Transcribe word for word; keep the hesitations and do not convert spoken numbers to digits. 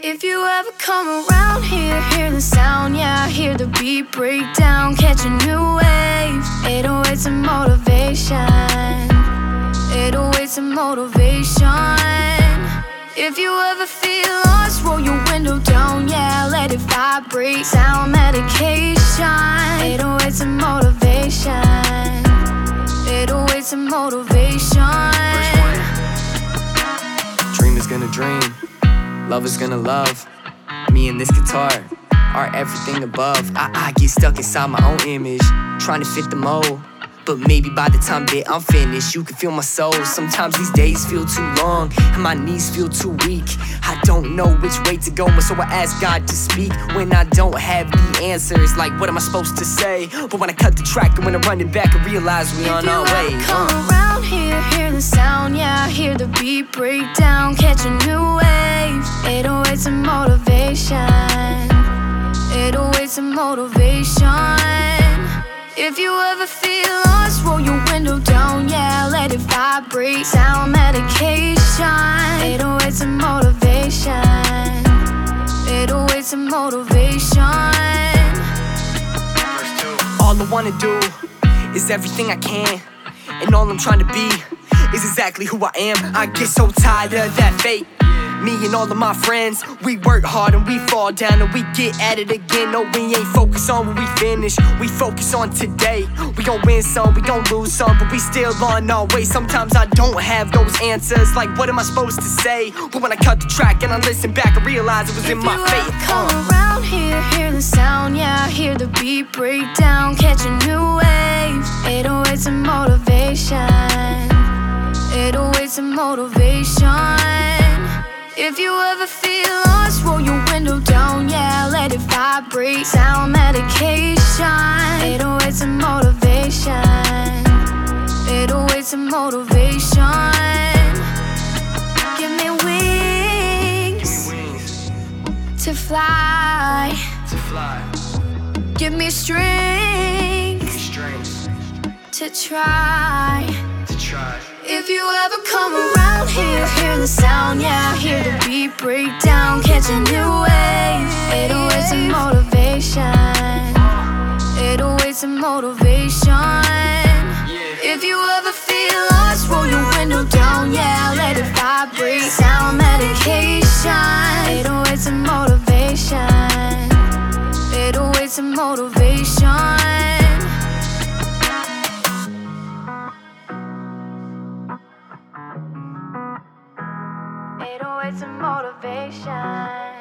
If you ever come around here, hear the sound, yeah, hear the beat break down, catch a new wave. eight oh eight's a motivation, eight oh eight's a motivation. If you ever feel lost, roll your window down, yeah, let it vibrate, sound medication. eight oh eight's a motivation, eight oh eight's a motivation. Dream is gonna dream, love is gonna love. Me and this guitar are everything above. I, I get stuck inside my own image, trying to fit the mold. But maybe by the time that I'm finished, you can feel my soul. Sometimes these days feel too long and my knees feel too weak. I don't know which way to go, so I ask God to speak when I don't have the answers. Like, what am I supposed to say? But when I cut the track and when I run it back, I realize we on our way. If you ever come uh. around here, hear the sound, yeah, hear the beat break down, catch a new wave. eight oh eight's a motivation, eight oh eight's a motivation. If you ever feel lost, roll your window down, yeah, let it vibrate, sound medication. eight oh eight's a motivation, eight oh eight's a motivation. All I wanna do is everything I can, and all I'm trying to be is exactly who I am. I get so tired of that fate. Me and all of my friends, we work hard and we fall down and we get at it again. No, we ain't focused on when we finish, we focus on today. We gon' win some, we gon' lose some, but we still on our way. Sometimes I don't have those answers, like what am I supposed to say? But when I cut the track and I listen back, I realize it was in my fate. If you ever come around here, hear the sound, yeah, hear the beat break down, catch a new wave. eight oh eight's a motivation, eight oh eight's a motivation. If you ever feel lost, roll your window down, yeah, let it vibrate, sound medication. eight oh eight's a motivation, eight oh eight's a motivation. Give me wings, to fly, to fly. Give me strength, strength to try. to try. If you ever come around here, hear the sound, yeah, hear the beat break down, catch a new wave. eight oh eight's a motivation, eight oh eight's a motivation. If you ever feel lost, roll your window down, yeah, let it vibrate, sound medication. eight oh eight's a motivation, eight oh eight's a motivation. eight oh eight's a motivation.